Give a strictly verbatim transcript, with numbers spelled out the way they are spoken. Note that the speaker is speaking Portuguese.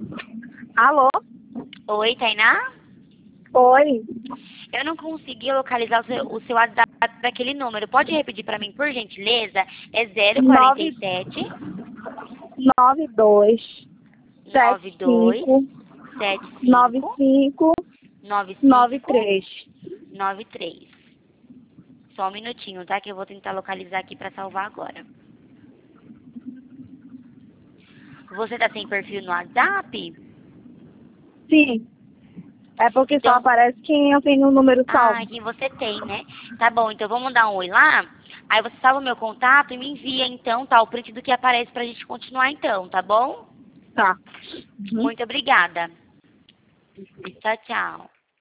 Alô? Oi, Tainá? Oi. Eu não consegui localizar o seu, o seu WhatsApp daquele número. Pode repetir para mim, por gentileza? É zero quarenta e Nove, sete nove dois sete nove dois cinco sete nove cinco cinco nove nove cinco três. nove três. Só um minutinho, tá? Que eu vou tentar localizar aqui para salvar agora. Você tá sem perfil no WhatsApp? Sim. É porque só Então, aparece quem eu tenho o número ah, salvo. aqui você tem, né? Tá bom, então vamos dar um oi lá. Aí você salva o meu contato e me envia, então, tá? O print do que aparece pra gente continuar, então, tá bom? Tá. Uhum. Muito obrigada. Tchau, tchau.